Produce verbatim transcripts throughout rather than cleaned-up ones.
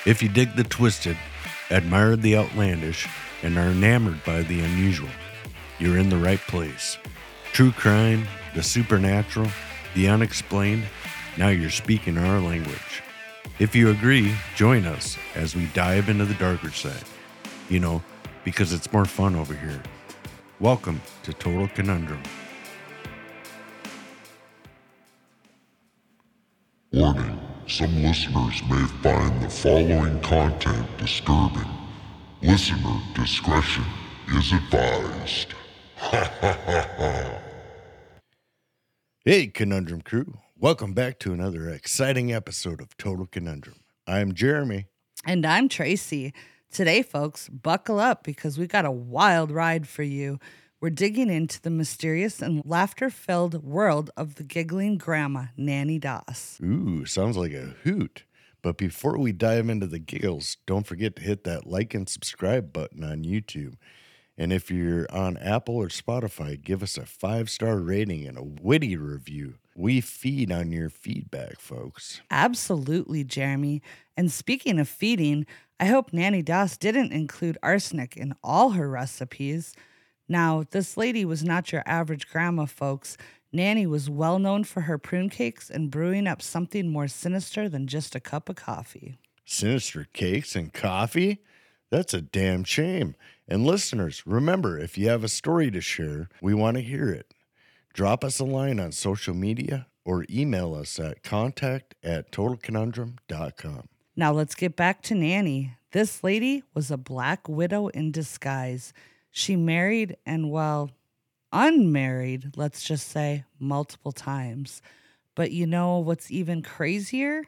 If you dig the twisted, admire the outlandish, and are enamored by the unusual, you're in the right place. True crime, the supernatural, the unexplained, now you're speaking our language. If you agree, join us as we dive into the darker side. You know, because it's more fun over here. Welcome to Total Conundrum. Warning, some listeners may find the following content disturbing. Listener discretion is advised. Ha ha ha ha. Hey, Conundrum crew. Welcome back to another exciting episode of Total Conundrum. I'm Jeremy. And I'm Tracy. Today, folks, buckle up because we got a wild ride for you. We're digging into the mysterious and laughter-filled world of the giggling grandma, Nanny Doss. Ooh, sounds like a hoot. But before we dive into the giggles, don't forget to hit that like and subscribe button on YouTube. And if you're on Apple or Spotify, give us a five-star rating and a witty review. We feed on your feedback, folks. Absolutely, Jeremy. And speaking of feeding, I hope Nanny Doss didn't include arsenic in all her recipes. Now, this lady was not your average grandma, folks. Nanny was well known for her prune cakes and brewing up something more sinister than just a cup of coffee. Sinister cakes and coffee? That's a damn shame. And listeners, remember, if you have a story to share, we want to hear it. Drop us a line on social media or email us at contact at total conundrum dot com. Now let's get back to Nanny. This lady was a black widow in disguise. She married and, well, unmarried, let's just say, multiple times. But you know what's even crazier?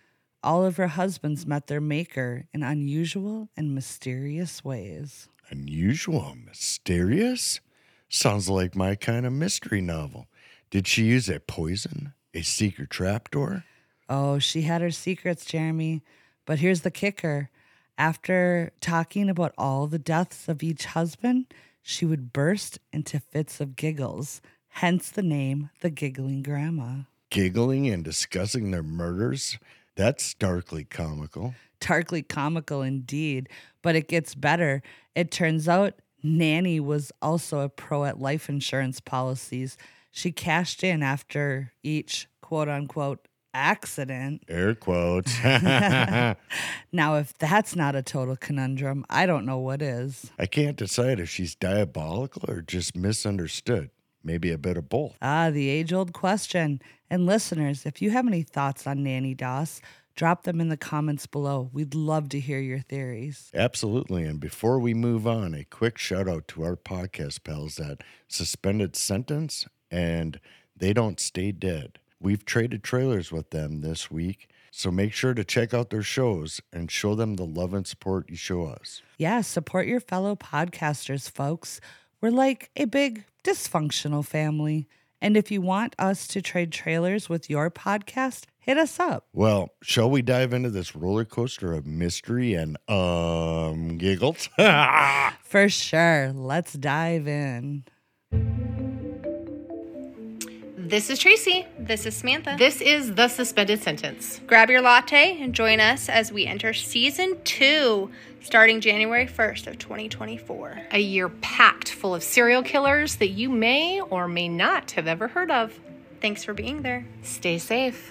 All of her husbands met their maker in unusual and mysterious ways. Unusual, mysterious? Sounds like my kind of mystery novel. Did she use a poison? A secret trapdoor? Oh, she had her secrets, Jeremy. But here's the kicker. After talking about all the deaths of each husband, she would burst into fits of giggles, hence the name, the Giggling Grandma. Giggling and discussing their murders? That's starkly comical. Darkly comical indeed, but it gets better. It turns out Nanny was also a pro at life insurance policies. She cashed in after each quote-unquote accident. Air quotes. Now, if that's not a total conundrum, I don't know what is. I can't decide if she's diabolical or just misunderstood. Maybe a bit of both. Ah, the age-old question. And listeners, if you have any thoughts on Nanny Doss, drop them in the comments below. We'd love to hear your theories. Absolutely. And before we move on, a quick shout out to our podcast pals at Suspended Sentence and They Don't Stay Dead. We've traded trailers with them this week, so make sure to check out their shows and show them the love and support you show us. Yeah, support your fellow podcasters, folks. We're like a big dysfunctional family. And if you want us to trade trailers with your podcast, hit us up. Well, shall we dive into this roller coaster of mystery and um giggles? For sure. Let's dive in. This is Tracy. This is Samantha. This is The Suspended Sentence. Grab your latte and join us as we enter season two, starting January first of twenty twenty-four. A year packed full of serial killers that you may or may not have ever heard of. Thanks for being there. Stay safe.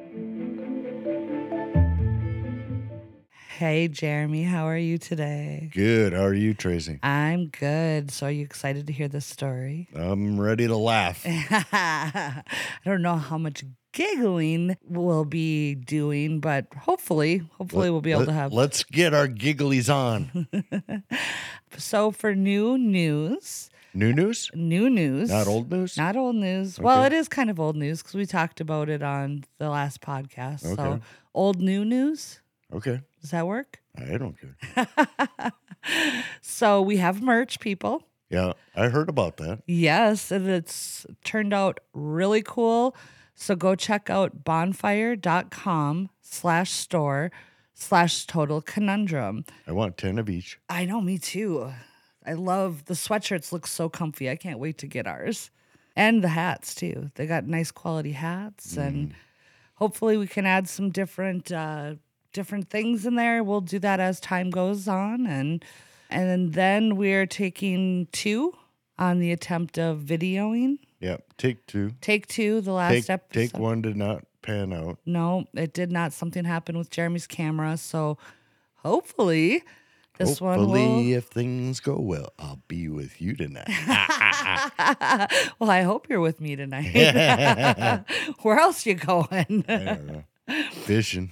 Hey, Jeremy, how are you today? Good. How are you, Tracy? I'm good. So are you excited to hear this story? I'm ready to laugh. I don't know how much giggling we'll be doing, but hopefully, hopefully Let- we'll be able let- to have. Let's get our gigglies on. So for new news, New news? new news. Not old news? Not old news. Well, Okay. it is kind of old news because we talked about it on the last podcast. So Okay. old new news. Okay. Does that work? I don't care. So we have merch, people. Yeah, I heard about that. Yes, and it's turned out really cool. So go check out bonfire.com slash store slash total conundrum. I want ten of each. I know, me too. I love the sweatshirts, look so comfy. I can't wait to get ours. And the hats too. They got nice quality hats, and hopefully we can add some different uh, different things in there. We'll do that as time goes on. And and then we're taking two on the attempt of videoing. Yep. Take two. Take two, the last Take, episode. take one did not pan out. No, it did not. Something happened with Jeremy's camera. So hopefully this Hopefully, one will... if things go well, I'll be with you tonight. Well, I hope you're with me tonight. Where else you going? I don't know. Fishing.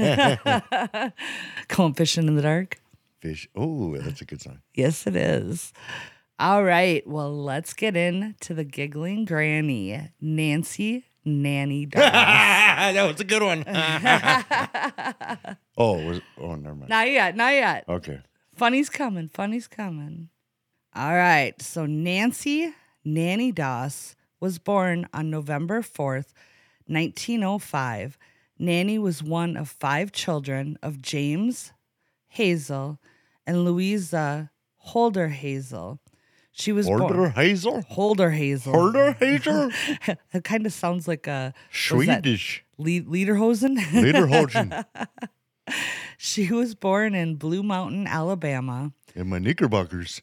Going fishing in the dark? Fish. Oh, that's a good sign. Yes, it is. All right. Well, let's get into the giggling granny, Nancy Nanny Doss. That was a good one. oh, was, oh, never mind. Not yet. Not yet. Okay. Funny's coming. Funny's coming. All right. So Nancy Nanny Doss was born on November fourth, nineteen oh five. Nanny was one of five children of James Hazel and Louisa Holder Hazel. She was Holder born Hazel? Holder Hazel. Holder Hazel? It kind of sounds like a Swedish. Le- Lederhosen. Lederhosen. She was born in Blue Mountain, Alabama. In my knickerbockers.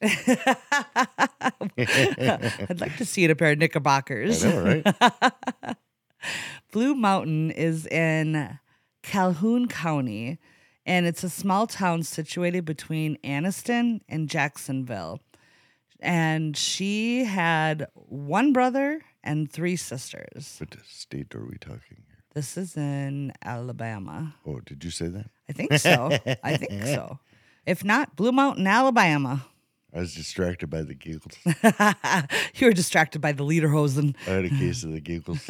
I'd like to see it a pair of knickerbockers. I know, right? Blue Mountain is in Calhoun County, and it's a small town situated between Anniston and Jacksonville. And she had one brother and three sisters. What state are we talking here? This is in Alabama. Oh, did you say that? I think so. I think so. If not, Blue Mountain, Alabama. I was distracted by the giggles. You were distracted by the Lederhosen. I had a case of the giggles.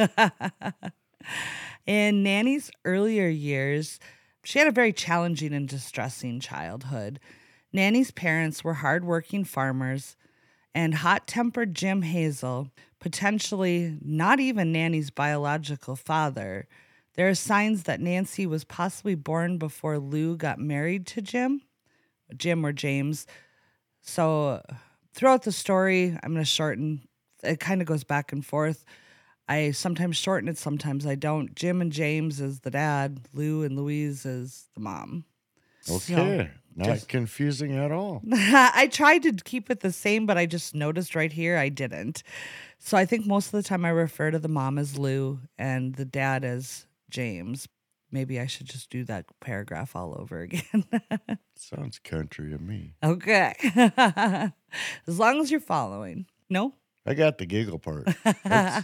In Nanny's earlier years, she had a very challenging and distressing childhood. Nanny's parents were hardworking farmers, and hot-tempered Jim Hazel, potentially not even Nanny's biological father. There are signs that Nancy was possibly born before Lou got married to Jim, Jim or James. So throughout the story, I'm going to shorten. It kind of goes back and forth. I sometimes shorten it, sometimes I don't. Jim and James is the dad. Lou and Louise is the mom. Okay. So, Not just, confusing at all. I tried to keep it the same, but I just noticed right here I didn't. So I think most of the time I refer to the mom as Lou and the dad as James. Maybe I should just do that paragraph all over again. Sounds country to me. Okay. As long as you're following. No? I got the giggle part. That's-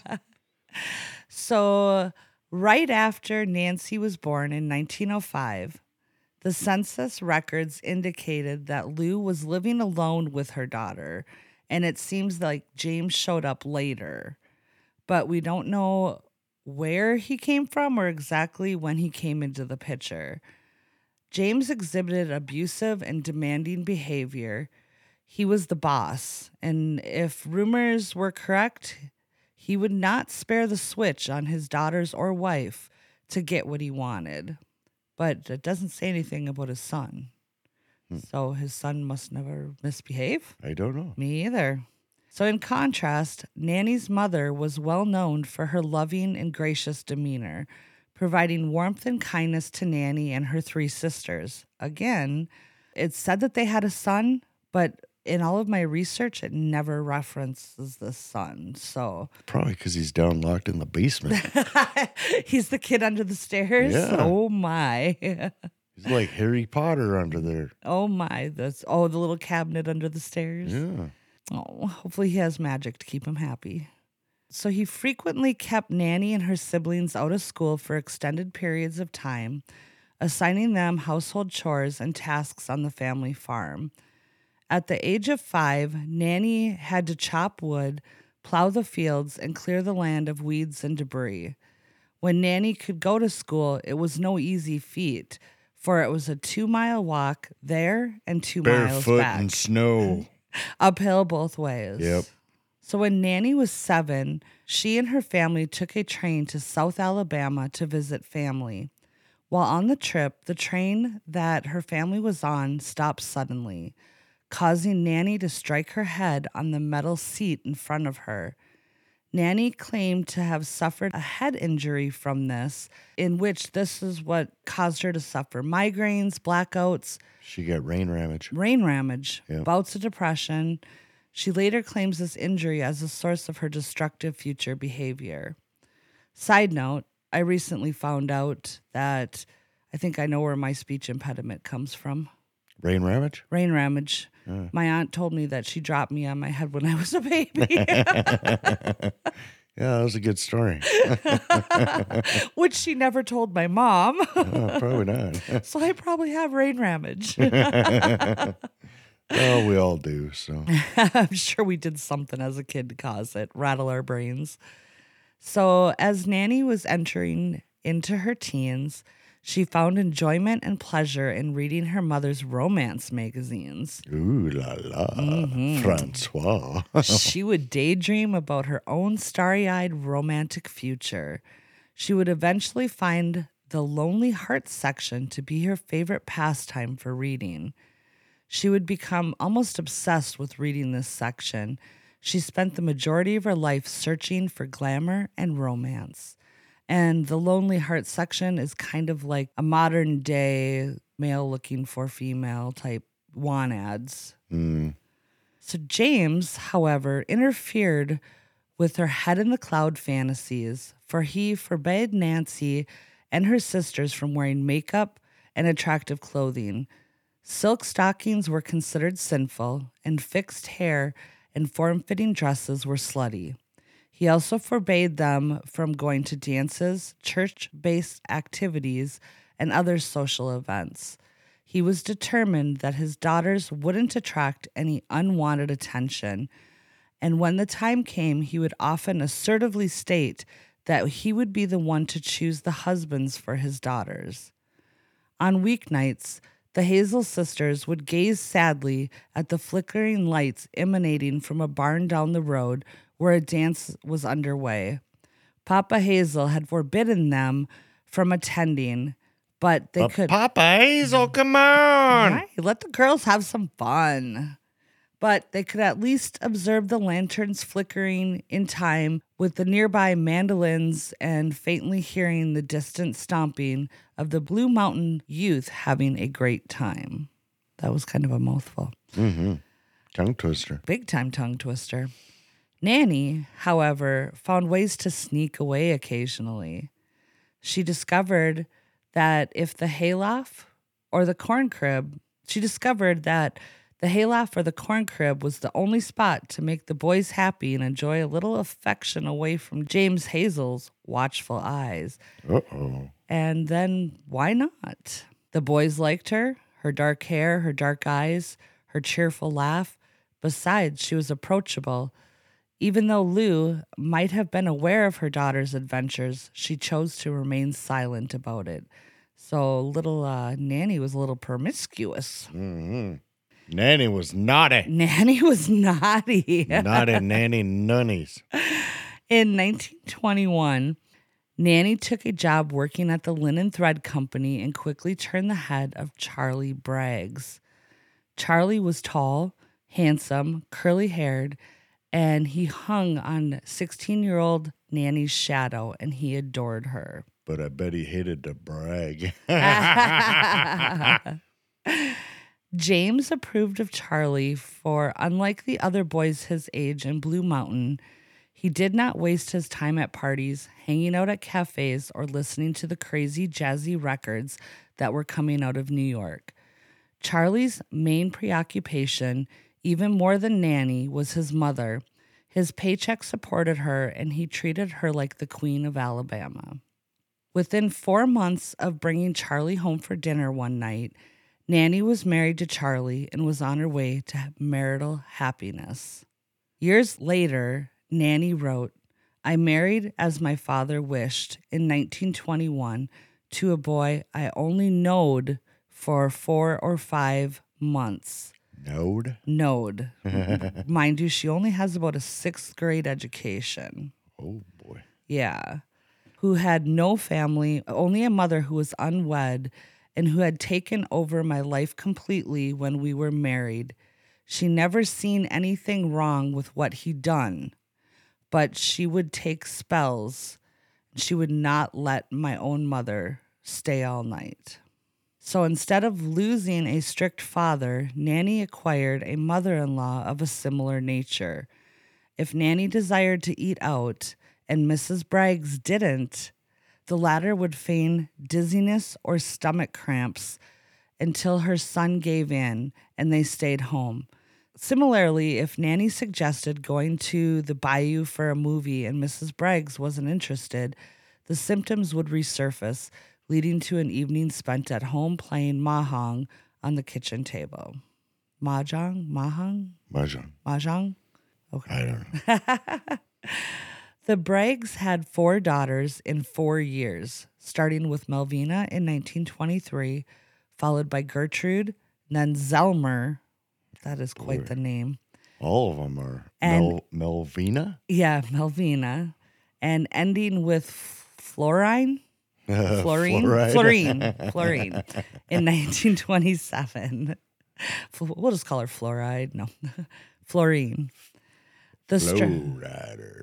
So right after Nancy was born in nineteen oh five, the census records indicated that Lou was living alone with her daughter, and it seems like James showed up later. But we don't know where he came from or exactly when he came into the picture. James exhibited abusive and demanding behavior. He was the boss, and if rumors were correct, he would not spare the switch on his daughters or wife to get what he wanted. But it doesn't say anything about his son. Hmm. So his son must never misbehave? I don't know. Me either. So in contrast, Nanny's mother was well known for her loving and gracious demeanor, providing warmth and kindness to Nanny and her three sisters. Again, it said that they had a son, but in all of my research, it never references the son. So Probably because he's down locked in the basement. he's the kid under the stairs. Yeah. Oh my. He's like Harry Potter under there. Oh my. That's oh the little cabinet under the stairs. Yeah. Oh, hopefully he has magic to keep him happy. So he frequently kept Nanny and her siblings out of school for extended periods of time, assigning them household chores and tasks on the family farm. At the age of five, Nanny had to chop wood, plow the fields, and clear the land of weeds and debris. When Nanny could go to school, it was no easy feat, for it was a two-mile walk there and two miles Barefoot back. in snow. Uphill both ways. Yep. So when Nanny was seven, she and her family took a train to South Alabama to visit family. While on the trip, the train that her family was on stopped suddenly, causing Nanny to strike her head on the metal seat in front of her. Nanny claimed to have suffered a head injury from this, in which this is what caused her to suffer migraines, blackouts, She got rain ramage. brain damage, Yeah. bouts of depression. She later claims this injury as a source of her destructive future behavior. Side note, I recently found out that I think I know where my speech impediment comes from. Rain ramage? Rain ramage. My aunt told me that she dropped me on my head when I was a baby, Yeah, that was a good story. which she never told my mom. Oh, probably not. So I probably have rain ramage. Well, we all do, so. I'm sure we did something as a kid to cause it, rattle our brains. So as Nanny was entering into her teens, she found enjoyment and pleasure in reading her mother's romance magazines. Ooh la la. Mm-hmm. Francois. She would daydream about her own starry-eyed romantic future. She would eventually find the Lonely Hearts section to be her favorite pastime for reading. She would become almost obsessed with reading this section. She spent the majority of her life searching for glamour and romance. And the Lonely Heart section is kind of like a modern day male looking for female type want ads. Mm. So James, however, interfered with her head in the cloud fantasies, for he forbade Nancy and her sisters from wearing makeup and attractive clothing. Silk stockings were considered sinful, and fixed hair and form-fitting dresses were slutty. He also forbade them from going to dances, church-based activities, and other social events. He was determined that his daughters wouldn't attract any unwanted attention, and when the time came, he would often assertively state that he would be the one to choose the husbands for his daughters. On weeknights, the Hazel sisters would gaze sadly at the flickering lights emanating from a barn down the road where a dance was underway. Papa Hazel had forbidden them from attending, but they But could... Papa Hazel, come on. Right, let the girls have some fun. But they could at least observe the lanterns flickering in time with the nearby mandolins and faintly hearing the distant stomping of the Blue Mountain youth having a great time. That was kind of a mouthful. Mm-hmm. Tongue twister. Big time tongue twister. Nanny, however, found ways to sneak away occasionally. She discovered that if the hayloft or the corn crib, she discovered that the hayloft or the corn crib was the only spot to make the boys happy and enjoy a little affection away from James Hazel's watchful eyes. Uh-oh. And then why not? The boys liked her, her dark hair, her dark eyes, her cheerful laugh. Besides, she was approachable. Even though Lou might have been aware of her daughter's adventures, she chose to remain silent about it. So little uh, Nanny was a little promiscuous. Mm-hmm. Nanny was naughty. Nanny was naughty. Naughty nanny nunnies. In nineteen twenty-one, Nanny took a job working at the Linen Thread Company and quickly turned the head of Charlie Braggs. Charlie was tall, handsome, curly-haired, and he hung on sixteen-year-old Nanny's shadow, and he adored her. But I bet he hated to brag. James approved of Charlie, for unlike the other boys his age in Blue Mountain, he did not waste his time at parties, hanging out at cafes, or listening to the crazy jazzy records that were coming out of New York. Charlie's main preoccupation, even more than Nanny, was his mother. His paycheck supported her, and he treated her like the Queen of Alabama. Within four months of bringing Charlie home for dinner one night, Nanny was married to Charlie and was on her way to marital happiness. Years later, Nanny wrote, "I married as my father wished in nineteen twenty-one to a boy I only knowed for four or five months." Node? Knowed. Mind you, she only has about a sixth grade education. Oh, boy. Yeah. Who had no family, only a mother who was unwed, and who had taken over my life completely when we were married. She never seen anything wrong with what he'd done, but she would take spells. She would not let my own mother stay all night. So instead of losing a strict father, Nanny acquired a mother-in-law of a similar nature. If Nanny desired to eat out and Missus Braggs didn't, the latter would feign dizziness or stomach cramps until her son gave in and they stayed home. Similarly, if Nanny suggested going to the bayou for a movie and Missus Braggs wasn't interested, the symptoms would resurface, leading to an evening spent at home playing mahjong on the kitchen table. Mahjong? Mahjong? Mahjong. Mahjong? Okay. I don't know. The Braggs had four daughters in four years, starting with Melvina in nineteen twenty-three, followed by Gertrude, then Zelmer. That is quite Boy. the name. All of them are And- Mel- Melvina? Yeah, Melvina. And ending with Florine. Florine? Fluoride. Florine. Florine. In nineteen twenty-seven. Fl- We'll just call her Fluoride. No. Florine. The stra- Lowrider.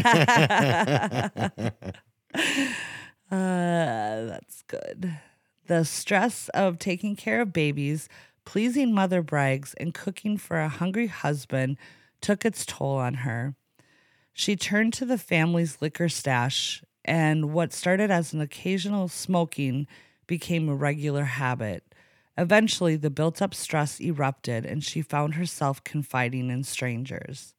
Uh, that's good. The stress of taking care of babies, pleasing Mother Braggs, and cooking for a hungry husband took its toll on her. She turned to the family's liquor stash, and what started as an occasional smoking became a regular habit. Eventually, the built-up stress erupted, and she found herself confiding in strangers.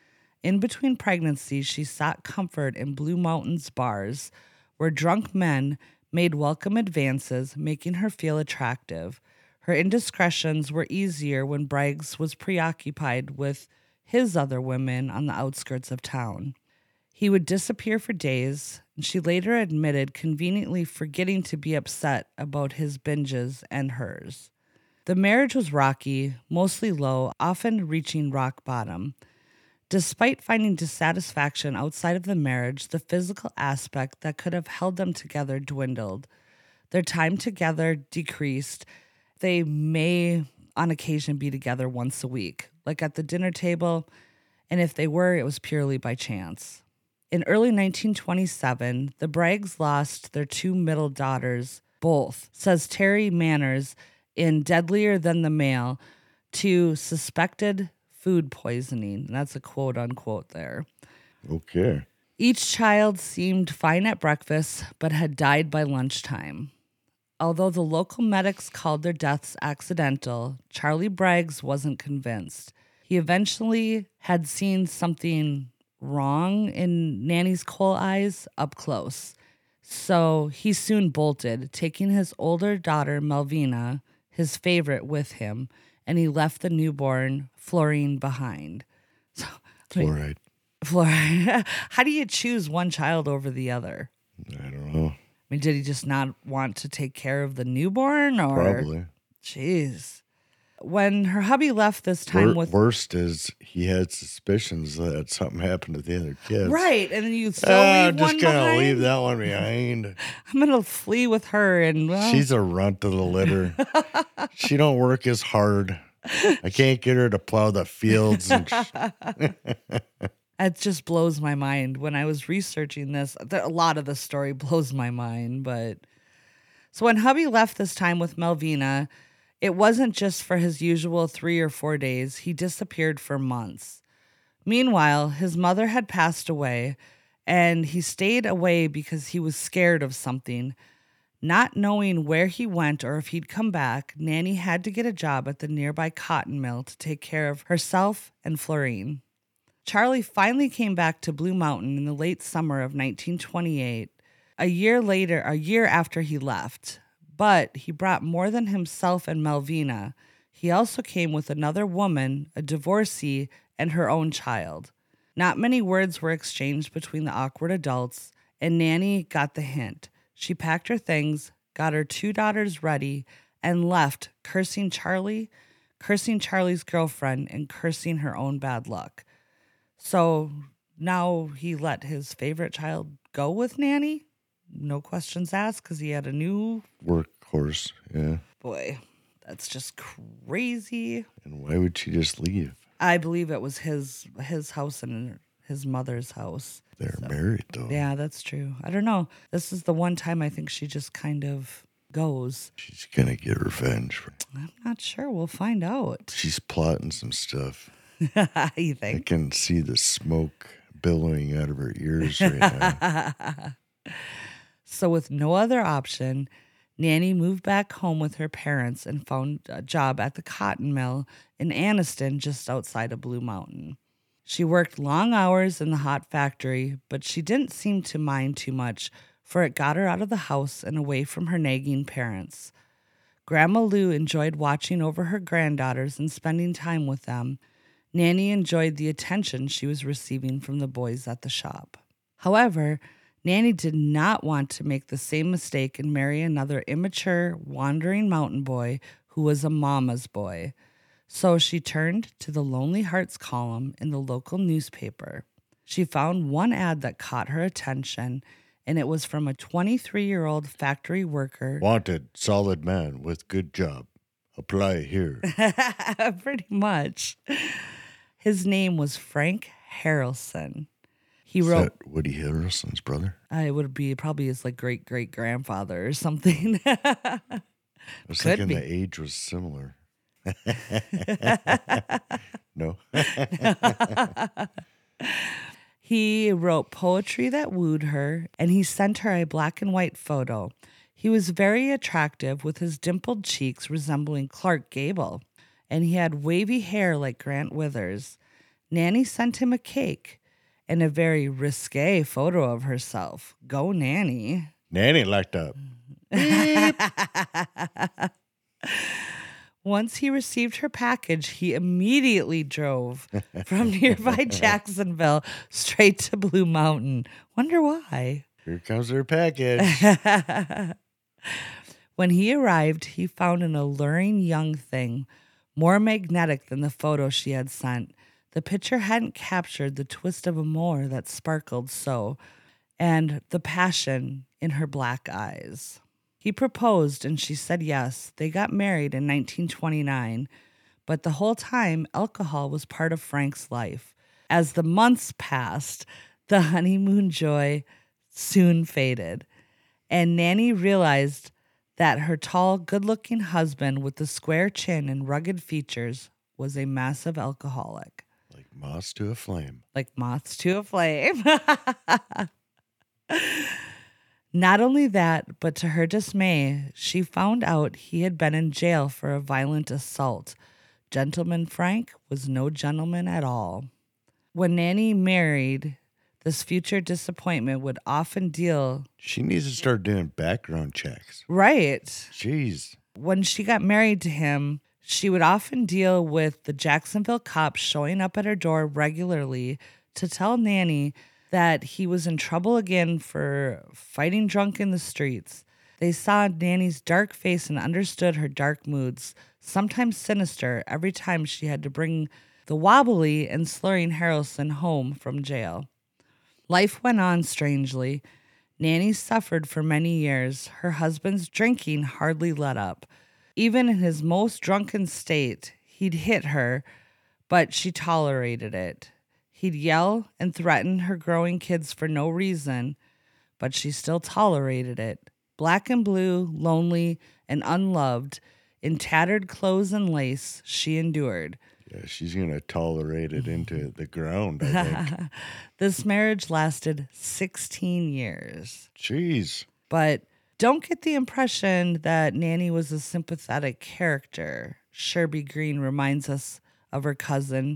In between pregnancies, she sought comfort in Blue Mountains bars, where drunk men made welcome advances, making her feel attractive. Her indiscretions were easier when Braggs was preoccupied with his other women on the outskirts of town. He would disappear for days, and she later admitted conveniently forgetting to be upset about his binges and hers. The marriage was rocky, mostly low, often reaching rock bottom. Despite finding dissatisfaction outside of the marriage, the physical aspect that could have held them together dwindled. Their time together decreased. They may, on occasion, be together once a week, like at the dinner table, and if they were, it was purely by chance. In early nineteen twenty-seven, the Braggs lost their two middle daughters, both, says Terry Manners in Deadlier Than the Male, to suspected food poisoning. And that's a quote unquote there. Okay. Each child seemed fine at breakfast, but had died by lunchtime. Although the local medics called their deaths accidental, Charlie Braggs wasn't convinced. He eventually had seen something wrong in Nanny's coal eyes up close. So he soon bolted, taking his older daughter, Melvina, his favorite, with him, and he left the newborn Florine behind. So, I mean, Fluoride. Florine, how do you choose one child over the other? I don't know. I mean, did he just not want to take care of the newborn, or Probably. Jeez. When her hubby left this time Wor- with worst is he had suspicions that something happened to the other kids. right, and then you still Ah, leave just one gonna behind. leave that one behind. I'm gonna flee with her, and well, She's a runt of the litter. She don't work as hard. I can't get her to plow the fields. And sh- it just blows my mind. When I was researching this, the, a lot of the story blows my mind. But so when hubby left this time with Melvina, it wasn't just for his usual three or four days. He disappeared for months. Meanwhile, his mother had passed away, and he stayed away because he was scared of something. Not knowing where he went or if he'd come back, Nanny had to get a job at the nearby cotton mill to take care of herself and Florine. Charlie finally came back to Blue Mountain in the late summer of nineteen twenty-eight, a year later, a year after he left. But he brought more than himself and Melvina. He also came with another woman, a divorcee, and her own child. Not many words were exchanged between the awkward adults, and Nanny got the hint. She packed her things, got her two daughters ready, and left, cursing Charlie, cursing Charlie's girlfriend, and cursing her own bad luck. So now he let his favorite child go with Nanny? No questions asked, because he had a new workhorse, yeah. boy. That's just crazy. And why would she just leave? I believe it was his his house in his mother's house. They're So, married, though. Yeah, that's true. I don't know. This is the one time I think she just kind of goes. She's going to get revenge. For... I'm not sure. We'll find out. She's plotting some stuff. You I think? can see the smoke billowing out of her ears right now. So with no other option, Nanny moved back home with her parents and found a job at the cotton mill in Anniston, just outside of Blue Mountain. She worked long hours in the hot factory, but she didn't seem to mind too much, for it got her out of the house and away from her nagging parents. Grandma Lou enjoyed watching over her granddaughters and spending time with them. Nanny enjoyed the attention she was receiving from the boys at the shop. However, Nanny did not want to make the same mistake and marry another immature, wandering mountain boy who was a mama's boy. So she turned to the Lonely Hearts column in the local newspaper. She found one ad that caught her attention, and it was from a twenty-three-year-old factory worker. Wanted, solid man with good job. Apply here. Pretty much. His name was Frank Harrelson. He Is wrote, that Woody Harrelson's brother? uh, it would be probably his like great great grandfather or something. I was Could thinking be. the age was similar. No. He wrote poetry that wooed her, and he sent her a black and white photo. He was very attractive with his dimpled cheeks resembling Clark Gable, and he had wavy hair like Grant Withers. Nanny sent him a cake and a very risque photo of herself. Go Nanny. Nanny liked up. Once he received her package, he immediately drove from nearby Jacksonville straight to Blue Mountain. Wonder why. Here comes her package. When he arrived, he found an alluring young thing, more magnetic than the photo she had sent. The picture hadn't captured the twist of amour that sparkled so, and the passion in her black eyes. He proposed, and she said yes. They got married in nineteen twenty-nine, but the whole time, alcohol was part of Frank's life. As the months passed, the honeymoon joy soon faded, and Nanny realized that her tall, good-looking husband with the square chin and rugged features was a massive alcoholic. Like moths to a flame. Like moths to a flame. Not only that, but to her dismay, she found out he had been in jail for a violent assault. Gentleman Frank was no gentleman at all. When Nanny married, this future disappointment would often deal... She needs to start doing background checks. Right. Jeez. When she got married to him, she would often deal with the Jacksonville cops showing up at her door regularly to tell Nanny that he was in trouble again for fighting drunk in the streets. They saw Nanny's dark face and understood her dark moods, sometimes sinister, every time she had to bring the wobbly and slurring Harrelson home from jail. Life went on strangely. Nanny suffered for many years. Her husband's drinking hardly let up. Even in his most drunken state, he'd hit her, but she tolerated it. He'd yell and threaten her growing kids for no reason, but she still tolerated it. Black and blue, lonely, and unloved, in tattered clothes and lace, she endured. Yeah, she's going to tolerate it into the ground, I think. This marriage lasted sixteen years. Jeez. But don't get the impression that Nanny was a sympathetic character. Sherby Green reminds us of her cousin.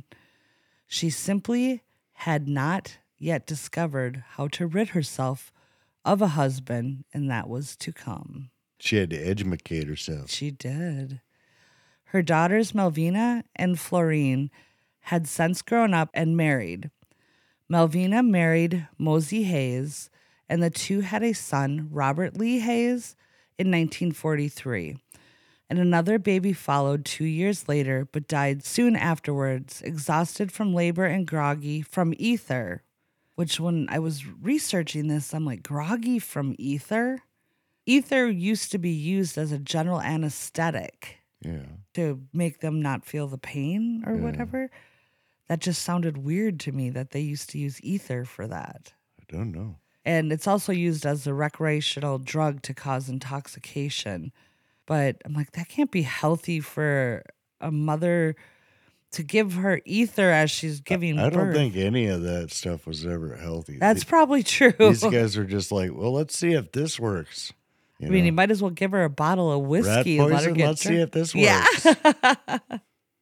She simply had not yet discovered how to rid herself of a husband, and that was to come. She had to educate herself. She did. Her daughters, Melvina and Florine, had since grown up and married. Melvina married Mosey Hayes, and the two had a son, Robert Lee Hayes, in nineteen forty-three. And another baby followed two years later, but died soon afterwards, exhausted from labor and groggy from ether. Which, when I was researching this, I'm like, groggy from ether? Ether used to be used as a general anesthetic Yeah. to make them not feel the pain or Yeah. whatever. That just sounded weird to me that they used to use ether for that. I don't know. And it's also used as a recreational drug to cause intoxication. But I'm like, that can't be healthy for a mother to give her ether as she's giving I, I don't birth. think any of that stuff was ever healthy. That's Th- probably true. These guys are just like, well, let's see if this works. You I mean, know? you might as well give her a bottle of Rat whiskey and let her poison, get let's see drunk. if this Yeah. works.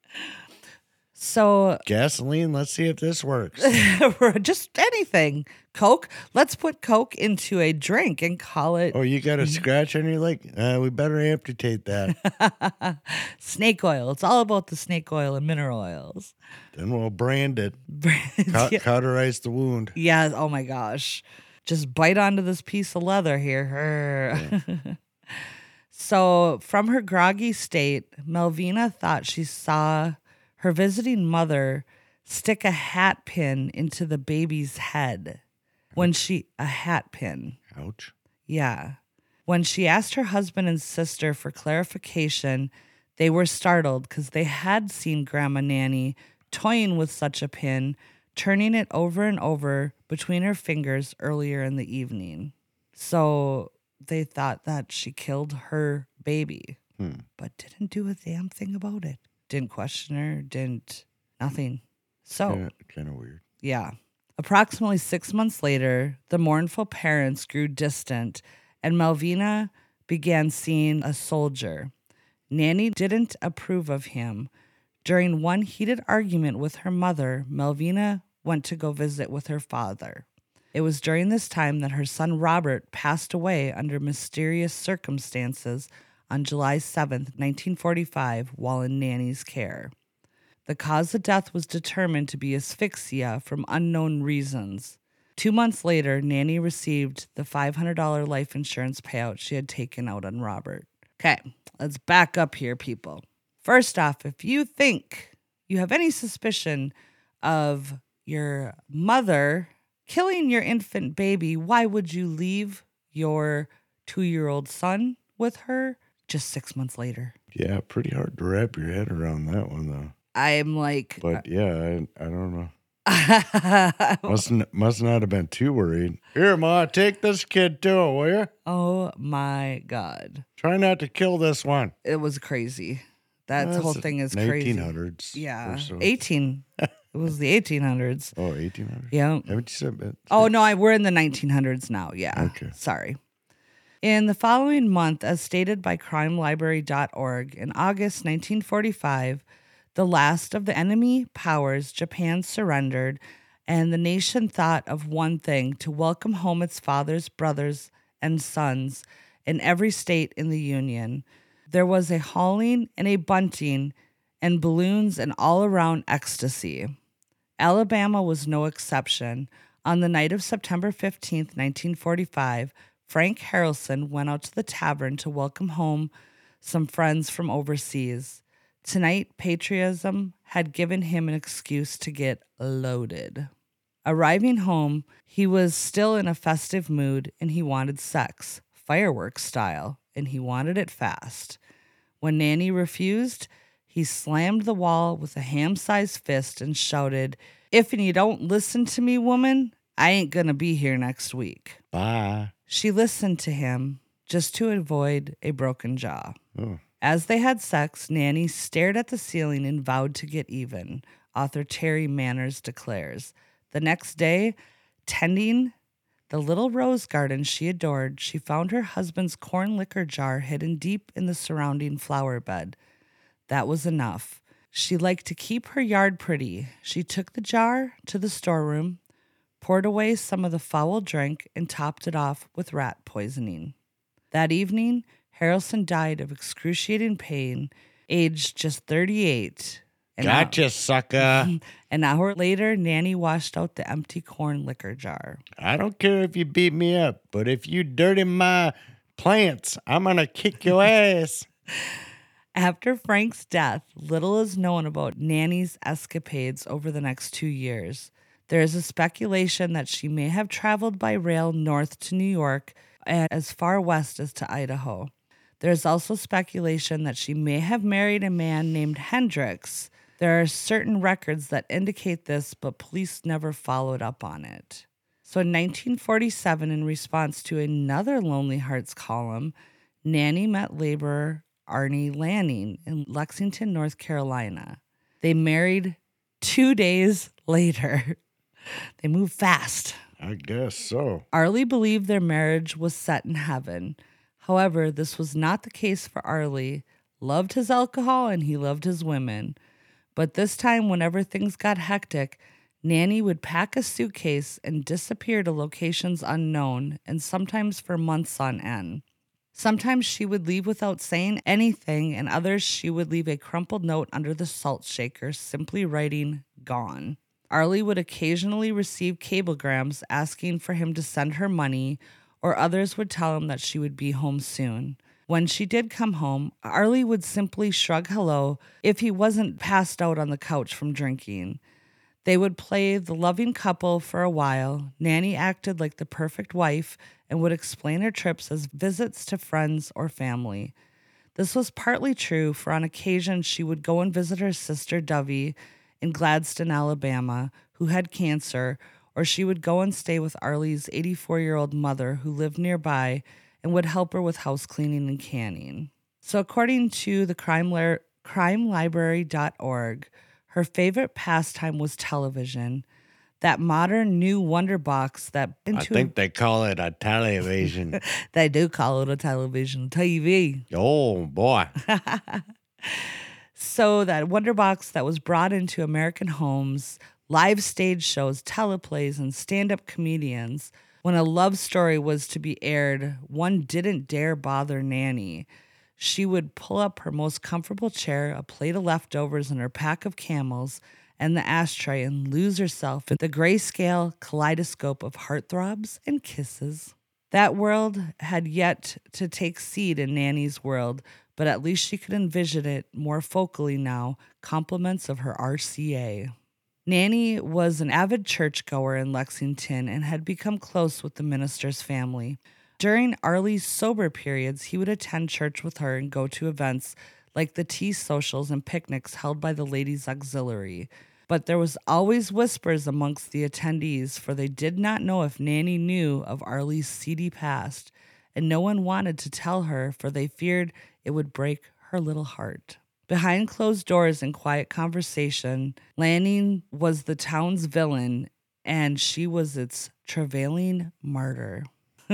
So Gasoline, let's see if this works. just anything. Coke, let's put Coke into a drink and call it Oh, you got a scratch on your leg? Uh, we better amputate that. snake oil. It's all about the snake oil and mineral oils. Then we'll brand it. Ca- yeah. Cauterize the wound. yeah. Oh my gosh. Just bite onto this piece of leather here. Yeah. So from her groggy state, Melvina thought she saw her visiting mother stick a hat pin into the baby's head. When she, a hat pin. Ouch. Yeah. When she asked her husband and sister for clarification, they were startled because they had seen Grandma Nanny toying with such a pin, turning it over and over between her fingers earlier in the evening. So they thought that she killed her baby, Hmm. but didn't do a damn thing about it. Didn't question her, didn't, nothing. So, Kind of weird. yeah. Approximately six months later, the mournful parents grew distant, and Melvina began seeing a soldier. Nanny didn't approve of him. During one heated argument with her mother, Melvina went to go visit with her father. It was during this time that her son Robert passed away under mysterious circumstances on July seventh, nineteen forty-five, while in Nanny's care. The cause of death was determined to be asphyxia from unknown reasons. Two months later, Nanny received the five hundred dollars life insurance payout she had taken out on Robert. Okay, let's back up here, people. First off, if you think you have any suspicion of your mother killing your infant baby, why would you leave your two-year-old son with her just six months later? Yeah, pretty hard to wrap your head around that one, though. I'm like... But yeah, I, I don't know. uh, Must, n- must not have been too worried. Here, Ma, take this kid too, will you? oh my God. Try not to kill this one. It was crazy. That That's whole thing is crazy. nineteen hundreds. Yeah. Or so. eighteen. It was the eighteen hundreds. Oh, eighteen hundreds. Yeah. Haven't you said that? Oh, no, I, we're in the nineteen hundreds now. Yeah. Okay. Sorry. In the following month, as stated by crime library dot org, in August nineteen forty-five, the last of the enemy powers, Japan, surrendered, and the nation thought of one thing: to welcome home its fathers, brothers, and sons in every state in the Union. There was a hauling and a bunting and balloons and all-around ecstasy. Alabama was no exception. On the night of September fifteenth, nineteen forty-five, Frank Harrelson went out to the tavern to welcome home some friends from overseas. Tonight, patriotism had given him an excuse to get loaded. Arriving home, he was still in a festive mood and he wanted sex, fireworks style, and he wanted it fast. When Nanny refused, he slammed the wall with a ham-sized fist and shouted, "If you don't listen to me, woman, I ain't gonna be here next week." Bye. She listened to him just to avoid a broken jaw. Oh. As they had sex, Nanny stared at the ceiling and vowed to get even, author Terry Manners declares. The next day, tending the little rose garden she adored, she found her husband's corn liquor jar hidden deep in the surrounding flower bed. That was enough. She liked to keep her yard pretty. She took the jar to the storeroom, poured away some of the foul drink, and topped it off with rat poisoning. That evening, Harrelson died of excruciating pain, aged just thirty-eight. An Gotcha, sucker. An hour later, Nanny washed out the empty corn liquor jar. I don't care if you beat me up, but if you dirty my plants, I'm going to kick your ass. After Frank's death, little is known about Nanny's escapades over the next two years. There is a speculation that she may have traveled by rail north to New York and as far west as to Idaho. There is also speculation that she may have married a man named Hendricks. There are certain records that indicate this, but police never followed up on it. So in nineteen forty-seven, in response to another Lonely Hearts column, Nanny met laborer Arnie Lanning in Lexington, North Carolina. They married two days later. They moved fast. I guess so. Arlie believed their marriage was set in heaven. However, this was not the case for Arlie. Loved his alcohol and he loved his women. But this time, whenever things got hectic, Nanny would pack a suitcase and disappear to locations unknown, and sometimes for months on end. Sometimes she would leave without saying anything, and others she would leave a crumpled note under the salt shaker, simply writing, "Gone." Arlie would occasionally receive cablegrams asking for him to send her money, or others would tell him that she would be home soon. When she did come home, Arlie would simply shrug hello if he wasn't passed out on the couch from drinking. They would play the loving couple for a while. Nanny acted like the perfect wife and would explain her trips as visits to friends or family. This was partly true, for on occasion she would go and visit her sister Dovey in Gladstone, Alabama, who had cancer, or she would go and stay with Arlie's eighty-four-year-old mother, who lived nearby, and would help her with house cleaning and canning. So according to the crime li- crime library dot org, her favorite pastime was television, that modern new wonder box that into I think they call it a television. they do call it a television, T V. Oh, boy. So that wonder box that was brought into American homes, live stage shows, teleplays, and stand-up comedians. When a love story was to be aired, one didn't dare bother Nanny. She would pull up her most comfortable chair, a plate of leftovers, and her pack of Camels, and the ashtray, and lose herself in the grayscale kaleidoscope of heartthrobs and kisses. That world had yet to take seed in Nanny's world, but at least she could envision it more focally now, compliments of her R C A. Nanny was an avid churchgoer in Lexington and had become close with the minister's family. During Arlie's sober periods, he would attend church with her and go to events like the tea socials and picnics held by the Ladies' Auxiliary. But there was always whispers amongst the attendees, for they did not know if Nanny knew of Arlie's seedy past, and no one wanted to tell her, for they feared it would break her little heart. Behind closed doors and quiet conversation, Lanning was the town's villain, and she was its travailing martyr.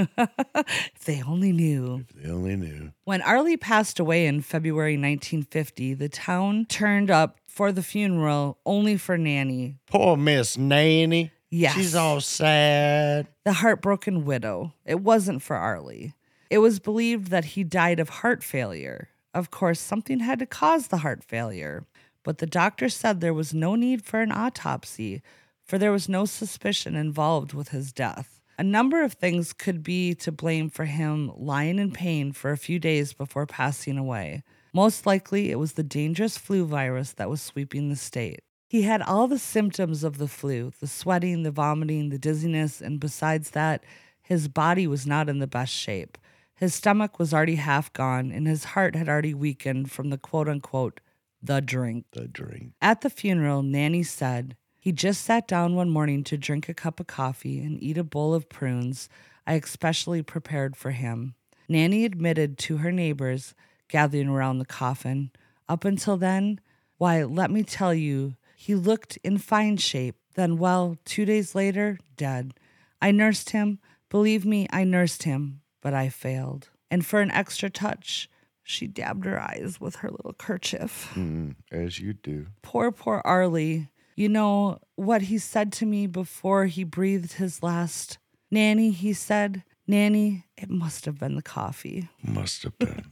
If they only knew. If they only knew. When Arlie passed away in February nineteen fifty, the town turned up for the funeral only for Nanny. Poor Miss Nanny. Yes. She's all sad. The heartbroken widow. It wasn't for Arlie. It was believed that he died of heart failure. Of course, something had to cause the heart failure, but the doctor said there was no need for an autopsy, for there was no suspicion involved with his death. A number of things could be to blame for him lying in pain for a few days before passing away. Most likely, it was the dangerous flu virus that was sweeping the state. He had all the symptoms of the flu, the sweating, the vomiting, the dizziness, and besides that, his body was not in the best shape. His stomach was already half gone, and his heart had already weakened from the quote-unquote, the drink. The drink. At the funeral, Nanny said, "He just sat down one morning to drink a cup of coffee and eat a bowl of prunes I especially prepared for him." Nanny admitted to her neighbors gathering around the coffin, "Up until then, why, let me tell you, he looked in fine shape. Then, well, two days later, dead. I nursed him. Believe me, I nursed him, but I failed." And for an extra touch, she dabbed her eyes with her little kerchief. Mm, as you do. Poor, poor Arlie. You know what he said to me before he breathed his last? "Nanny," he said, "Nanny, it must have been the coffee." Must have been.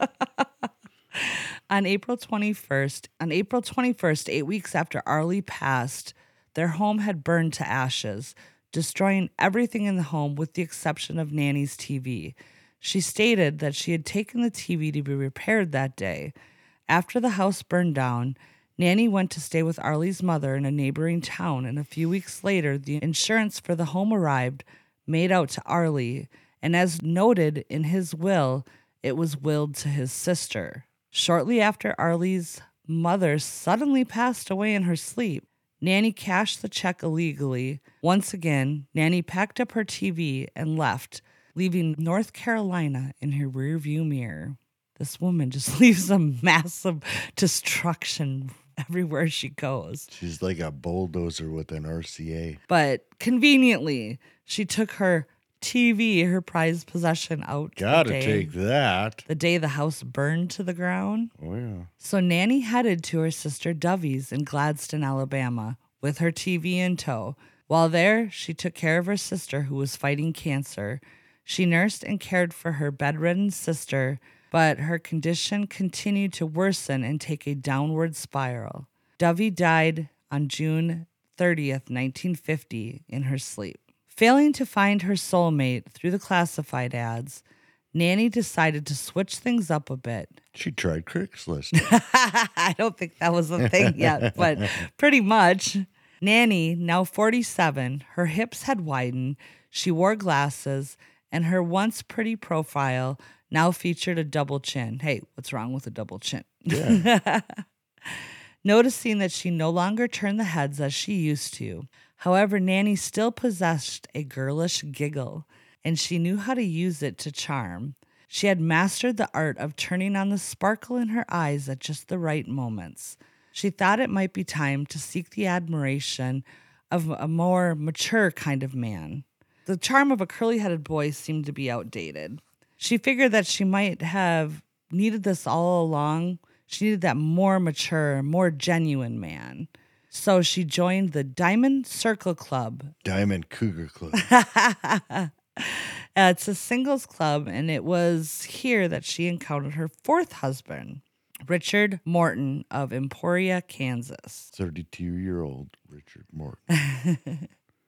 On April twenty-first, on April twenty-first, eight weeks after Arlie passed, their home had burned to ashes, destroying everything in the home with the exception of Nanny's T V. She stated that she had taken the T V to be repaired that day. After the house burned down, Nanny went to stay with Arlie's mother in a neighboring town, and a few weeks later, the insurance for the home arrived, made out to Arlie, and as noted in his will, it was willed to his sister. Shortly after Arlie's mother suddenly passed away in her sleep. Nanny cashed the check illegally. Once again, Nanny packed up her T V and left, leaving North Carolina in her rearview mirror. This woman just leaves a massive destruction everywhere she goes. She's like a bulldozer with an R C A. But conveniently, she took her T V, her prized possession, out Gotta the day, take that. the day the house burned to the ground. Oh, yeah. So Nanny headed to her sister Dovey's in Gladstone, Alabama, with her T V in tow. While there, she took care of her sister who was fighting cancer. She nursed and cared for her bedridden sister, but her condition continued to worsen and take a downward spiral. Dovey died on June thirtieth, nineteen fifty, in her sleep. Failing to find her soulmate through the classified ads, Nanny decided to switch things up a bit. She tried Craigslist. I don't think that was a thing yet, but pretty much. Nanny, now forty-seven, her hips had widened, she wore glasses, and her once pretty profile now featured a double chin. Hey, what's wrong with a double chin? Yeah. Noticing that she no longer turned the heads as she used to. However, Nanny still possessed a girlish giggle, and she knew how to use it to charm. She had mastered the art of turning on the sparkle in her eyes at just the right moments. She thought it might be time to seek the admiration of a more mature kind of man. The charm of a curly-headed boy seemed to be outdated. She figured that she might have needed this all along. She needed that more mature, more genuine man. So she joined the Diamond Circle Club. Diamond Cougar Club. Uh, it's a singles club, and it was here that she encountered her fourth husband, Richard Morton of Emporia, Kansas. thirty-two-year-old Richard Morton.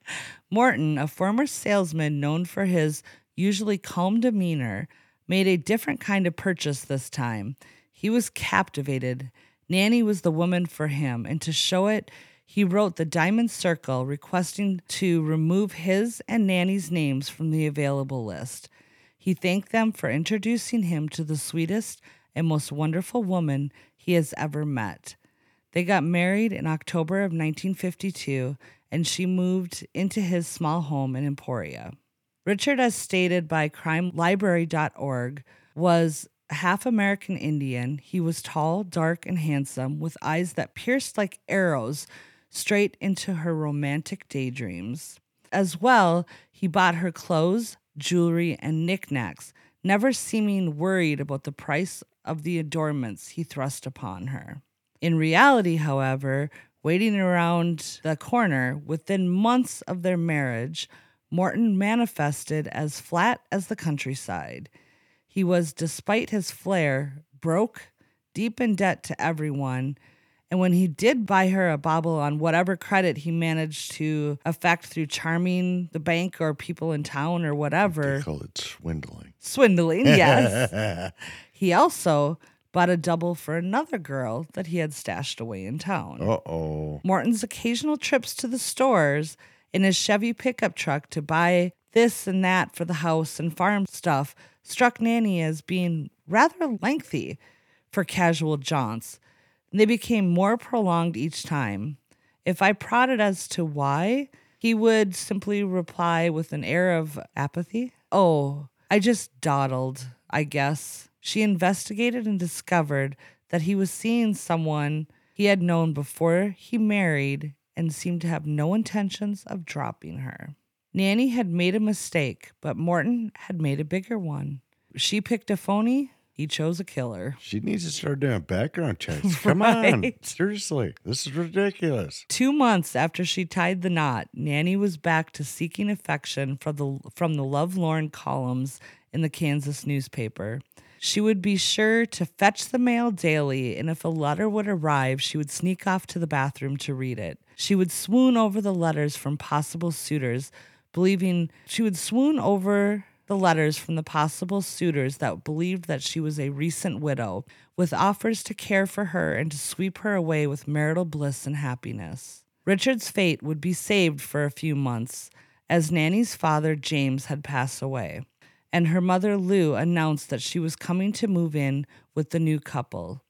Morton, a former salesman known for his usually calm demeanor, made a different kind of purchase this time. He was captivated. Nanny was the woman for him, and to show it, he wrote the Diamond Circle requesting to remove his and Nanny's names from the available list. He thanked them for introducing him to the sweetest and most wonderful woman he has ever met. They got married in October of nineteen fifty-two, and she moved into his small home in Emporia. Richard, as stated by crime library dot org, was half American Indian. He was tall, dark, and handsome, with eyes that pierced like arrows straight into her romantic daydreams. As well, he bought her clothes, jewelry, and knickknacks, never seeming worried about the price of the adornments he thrust upon her. In reality, however, waiting around the corner within months of their marriage, Morton manifested as flat as the countryside. He was, despite his flair, broke, deep in debt to everyone, and when he did buy her a bauble on whatever credit he managed to effect through charming the bank or people in town or whatever. They call it swindling. Swindling, yes. He also bought a double for another girl that he had stashed away in town. Uh-oh. Morton's occasional trips to the stores in his Chevy pickup truck to buy this and that for the house and farm stuff struck Nanny as being rather lengthy for casual jaunts. They became more prolonged each time. If I prodded as to why, he would simply reply with an air of apathy. Oh, I just dawdled, I guess. She investigated and discovered that he was seeing someone he had known before he married and seemed to have no intentions of dropping her. Nanny had made a mistake, but Morton had made a bigger one. She picked a phony. He chose a killer. She needs to start doing background checks. Come Right. on. Seriously. This is ridiculous. Two months after she tied the knot, Nanny was back to seeking affection from the, from the lovelorn columns in the Kansas newspaper. She would be sure to fetch the mail daily, and if a letter would arrive, she would sneak off to the bathroom to read it. She would swoon over the letters from possible suitors, believing she would swoon over the letters from the possible suitors that believed that she was a recent widow, with offers to care for her and to sweep her away with marital bliss and happiness. Richard's fate would be saved for a few months, as Nanny's father, James, had passed away, and her mother, Lou, announced that she was coming to move in with the new couple.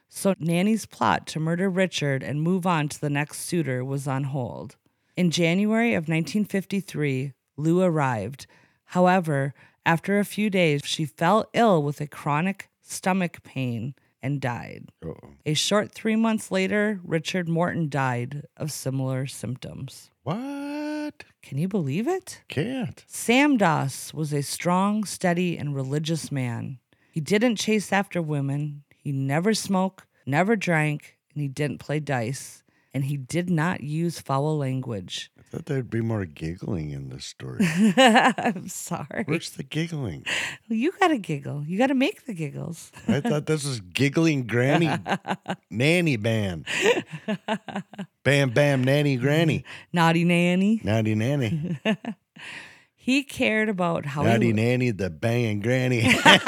So Nanny's plot to murder Richard and move on to the next suitor was on hold. In January of nineteen fifty-three, Lou arrived. However, after a few days, she fell ill with a chronic stomach pain and died. Uh-oh. A short three months later, Richard Morton died of similar symptoms. What? Can you believe it? Can't. Sam Doss was a strong, steady, and religious man. He didn't chase after women. He never smoked, never drank, and he didn't play dice. And he did not use foul language. I thought there'd be more giggling in this story. I'm sorry. Where's the giggling? You got to giggle. You got to make the giggles. I thought this was giggling granny nanny band. Bam, bam, nanny granny. Naughty nanny. Naughty nanny. He cared about how Naughty he... nanny, the banging granny.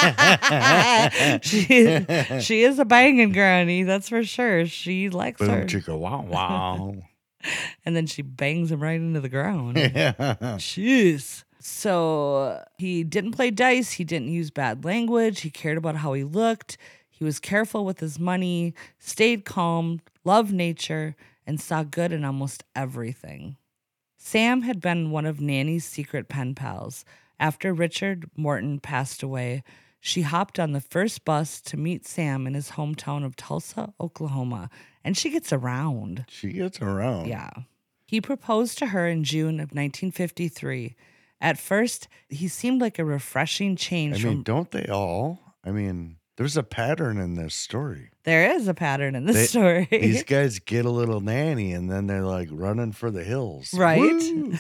she, she is a banging granny, that's for sure. She likes Boom, her. chicka, wow, wow. And then she bangs him right into the ground. Yeah. Jeez. So he didn't play dice. He didn't use bad language. He cared about how he looked. He was careful with his money, stayed calm, loved nature, and saw good in almost everything. Sam had been one of Nanny's secret pen pals. After Richard Morton passed away, she hopped on the first bus to meet Sam in his hometown of Tulsa, Oklahoma, and she gets around. She gets around. Yeah. He proposed to her in June of nineteen fifty-three. At first, he seemed like a refreshing change. I mean, from... don't they all? I mean, there's a pattern in this story. There is a pattern in this They- story. These guys get a little nanny and then they're like running for the hills. Right? Woo!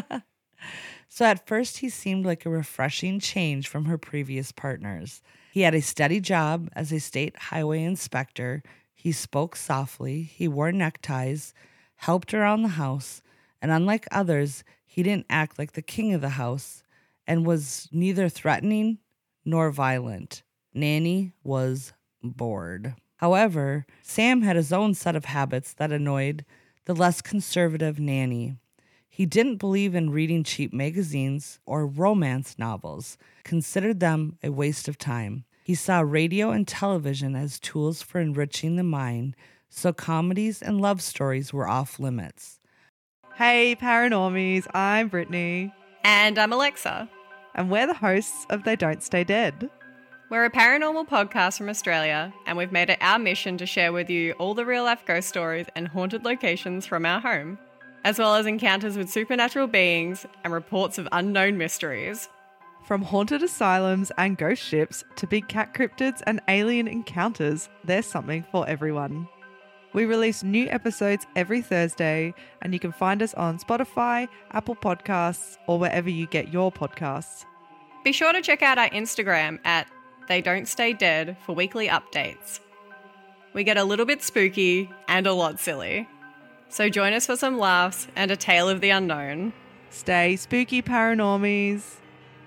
So at first, he seemed like a refreshing change from her previous partners. He had a steady job as a state highway inspector. He spoke softly. He wore neckties, helped around the house, and unlike others, he didn't act like the king of the house and was neither threatening nor violent. Nanny was bored. However, Sam had his own set of habits that annoyed the less conservative Nanny. He didn't believe in reading cheap magazines or romance novels, considered them a waste of time. He saw radio and television as tools for enriching the mind, so comedies and love stories were off limits. Hey, Paranormies, I'm Brittany, And I'm Alexa. and we're the hosts of They Don't Stay Dead. We're a paranormal podcast from Australia, and we've made it our mission to share with you all the real-life ghost stories and haunted locations from our home, as well as encounters with supernatural beings and reports of unknown mysteries. From haunted asylums and ghost ships to big cat cryptids and alien encounters, there's something for everyone. We release new episodes every Thursday, and you can find us on Spotify, Apple Podcasts, or wherever you get your podcasts. Be sure to check out our Instagram at They Don't Stay Dead for weekly updates. We get a little bit spooky and a lot silly. So join us for some laughs and a tale of the unknown. Stay spooky, Paranormies.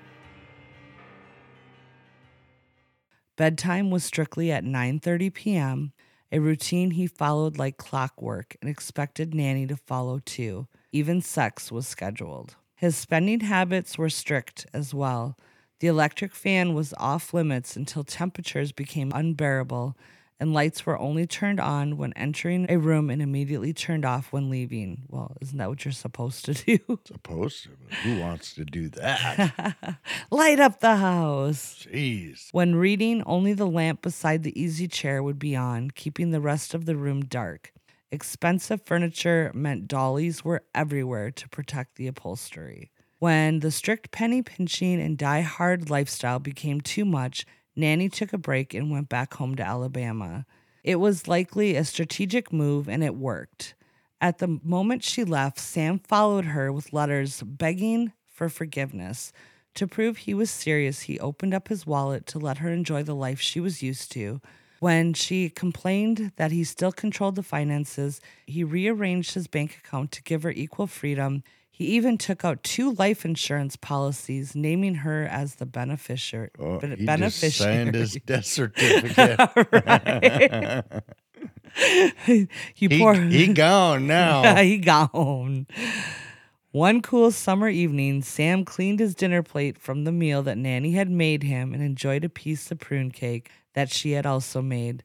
Bedtime was strictly at nine thirty p.m., a routine he followed like clockwork and expected Nanny to follow too. Even sex was scheduled. His spending habits were strict as well. The electric fan was off limits until temperatures became unbearable, and lights were only turned on when entering a room and immediately turned off when leaving. Well, isn't that what you're supposed to do? Supposed to, but who wants to do that? Light up the house. Jeez. When reading, only the lamp beside the easy chair would be on, keeping the rest of the room dark. Expensive furniture meant dollies were everywhere to protect the upholstery. When the strict penny pinching and die-hard lifestyle became too much, Nanny took a break and went back home to Alabama. It was likely a strategic move, and it worked. At the moment she left, Sam followed her with letters begging for forgiveness. To prove he was serious, he opened up his wallet to let her enjoy the life she was used to. When she complained that he still controlled the finances, he rearranged his bank account to give her equal freedom. He even took out two life insurance policies, naming her as the beneficiary. Oh, ben- he beneficiary. just signed his death certificate. Right. you he, poor. he gone now. he gone. One cool summer evening, Sam cleaned his dinner plate from the meal that Nanny had made him and enjoyed a piece of prune cake that she had also made.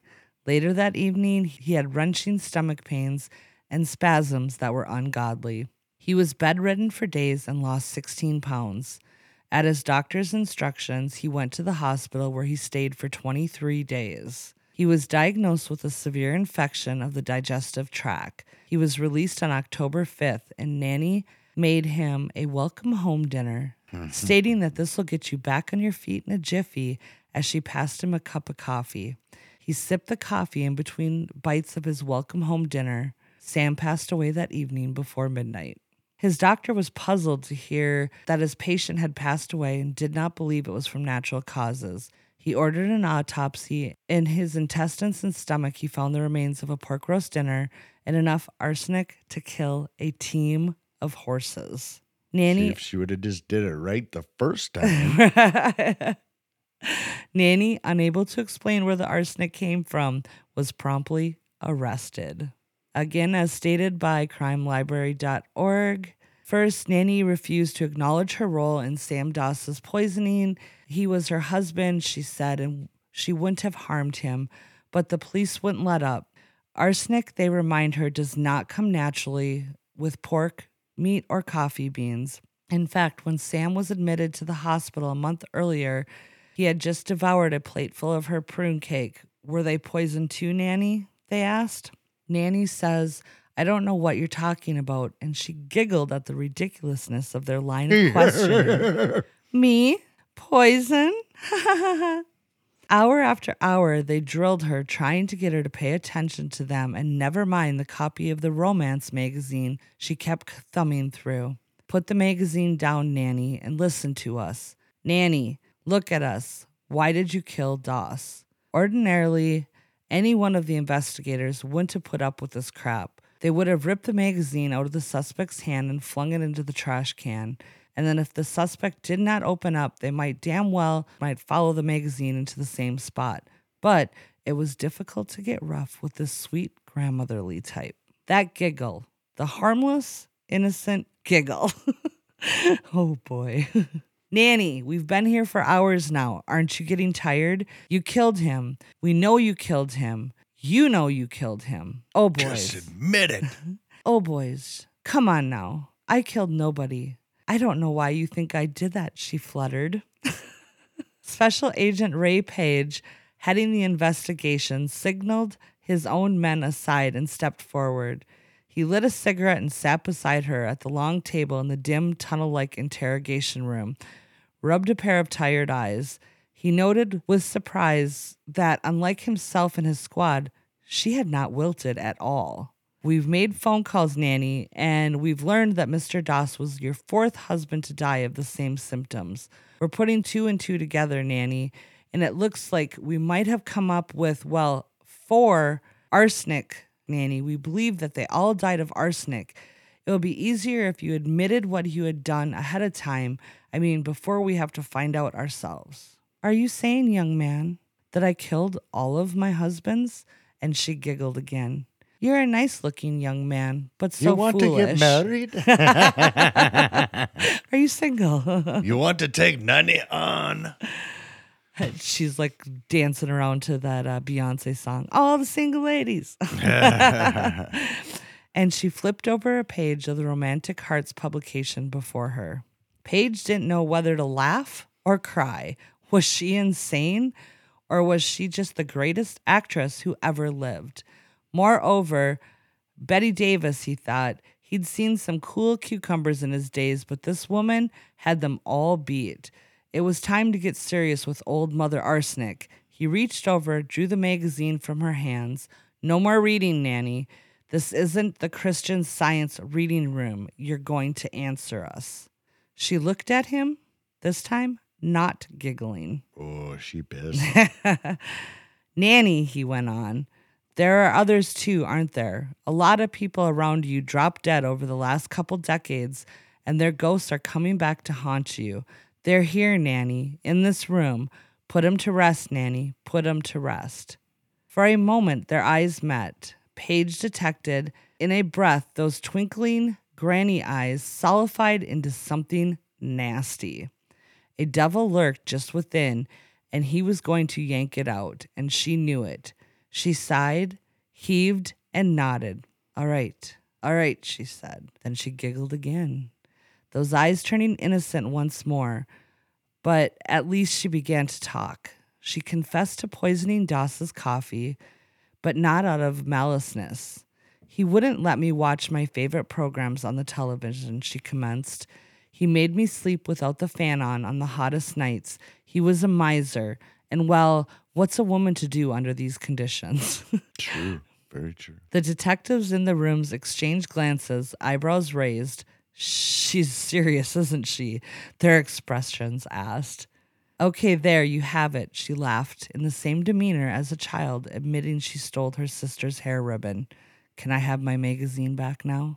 Later that evening, he had wrenching stomach pains and spasms that were ungodly. He was bedridden for days and lost sixteen pounds. At his doctor's instructions, he went to the hospital where he stayed for twenty-three days. He was diagnosed with a severe infection of the digestive tract. He was released on October fifth, and Nanny made him a welcome home dinner, stating that this will get you back on your feet in a jiffy as she passed him a cup of coffee. He sipped the coffee in between bites of his welcome home dinner. Sam passed away that evening before midnight. His doctor was puzzled to hear that his patient had passed away and did not believe it was from natural causes. He ordered an autopsy. In his intestines and stomach, he found the remains of a pork roast dinner and enough arsenic to kill a team of horses. Nanny, See, if she would have just did it right the first time. Nanny, unable to explain where the arsenic came from, was promptly arrested. Again, as stated by crime library dot org, first, Nanny refused to acknowledge her role in Sam Doss's poisoning. He was her husband, she said, and she wouldn't have harmed him, but the police wouldn't let up. Arsenic, they remind her, does not come naturally with pork, meat, or coffee beans. In fact, when Sam was admitted to the hospital a month earlier, he had just devoured a plate full of her prune cake. Were they poisoned too, Nanny? They asked. Nanny says, I don't know what you're talking about, and she giggled at the ridiculousness of their line of questioning. Me? Poison? Hour after hour, they drilled her, trying to get her to pay attention to them and never mind the copy of the romance magazine she kept thumbing through. Put the magazine down, Nanny, and listen to us. Nanny, look at us. Why did you kill Doss? Ordinarily, any one of the investigators wouldn't have put up with this crap. They would have ripped the magazine out of the suspect's hand and flung it into the trash can. And then if the suspect did not open up, they might damn well might follow the magazine into the same spot. But it was difficult to get rough with this sweet grandmotherly type. That giggle, the harmless, innocent giggle. Oh boy. Nanny, we've been here for hours now. Aren't you getting tired? You killed him. We know you killed him. You know you killed him. Oh, boys. Just admit it. Oh, boys. Come on now. I killed nobody. I don't know why you think I did that, she fluttered. Special Agent Ray Page, heading the investigation, signaled his own men aside and stepped forward. He lit a cigarette and sat beside her at the long table in the dim, tunnel-like interrogation room, rubbed a pair of tired eyes. He noted with surprise that, unlike himself and his squad, she had not wilted at all. We've made phone calls, Nanny, and we've learned that Mister Doss was your fourth husband to die of the same symptoms. We're putting two and two together, Nanny, and it looks like we might have come up with, well, four arsenic, Nanny. We believe that they all died of arsenic. It would be easier if you admitted what you had done ahead of time. I mean, before we have to find out ourselves. Are you saying, young man, that I killed all of my husbands? And she giggled again. You're a nice-looking young man, but so You want foolish. to get married? Are you single? You want to take Nanny on? She's like dancing around to that uh, Beyonce song, All the Single Ladies. And she flipped over a page of the Romantic Hearts publication before her. Paige didn't know whether to laugh or cry. Was she insane? Or was she just the greatest actress who ever lived? Moreover, Betty Davis, he thought, he'd seen some cool cucumbers in his days, but this woman had them all beat. It was time to get serious with old Mother Arsenic. He reached over, drew the magazine from her hands. No more reading, Nanny. This isn't the Christian Science reading room. You're going to answer us. She looked at him, this time not giggling. Oh, she pissed. Nanny, he went on, there are others too, aren't there? A lot of people around you dropped dead over the last couple decades, and their ghosts are coming back to haunt you. They're here, Nanny, in this room. Put 'em to rest, Nanny. Put 'em to rest. For a moment, their eyes met. Paige detected, in a breath, those twinkling granny eyes solidified into something nasty. A devil lurked just within, and he was going to yank it out, and she knew it. She sighed, heaved, and nodded. All right, all right, she said. Then she giggled again, those eyes turning innocent once more. But at least she began to talk. She confessed to poisoning Doss's coffee, but not out of maliceness. He wouldn't let me watch my favorite programs on the television, she commenced. He made me sleep without the fan on on the hottest nights. He was a miser. And well, what's a woman to do under these conditions? True. Very true. The detectives in the rooms exchanged glances, eyebrows raised. She's serious, isn't she? Their expressions asked. Okay, there, you have it, she laughed, in the same demeanor as a child, admitting she stole her sister's hair ribbon. Can I have my magazine back now?